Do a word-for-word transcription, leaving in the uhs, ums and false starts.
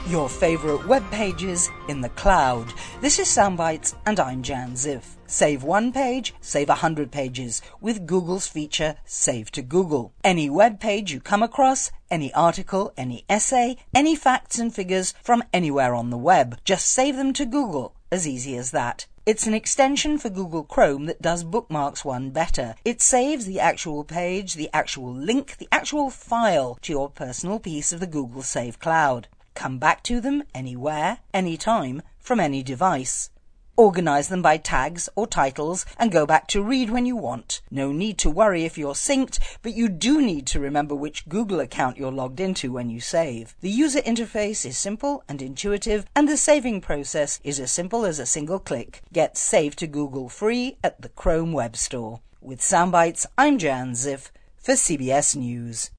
Your favourite web pages in the cloud. This is Soundbites and I'm Jan Ziff. Save one page, save a hundred pages with Google's feature Save to Google. Any web page you come across, any article, any essay, any facts and figures from anywhere on the web, just save them to Google. As easy as that. It's an extension for Google Chrome that does bookmarks one better. It saves the actual page, the actual link, the actual file to your personal piece of the Google Save Cloud. Come back to them anywhere, anytime, from any device. Organize them by tags or titles and go back to read when you want. No need to worry if you're synced, but you do need to remember which Google account you're logged into when you save. The user interface is simple and intuitive, and the saving process is as simple as a single click. Get Save to Google free at the Chrome Web Store. With Soundbites, I'm Jan Ziff for C B S News.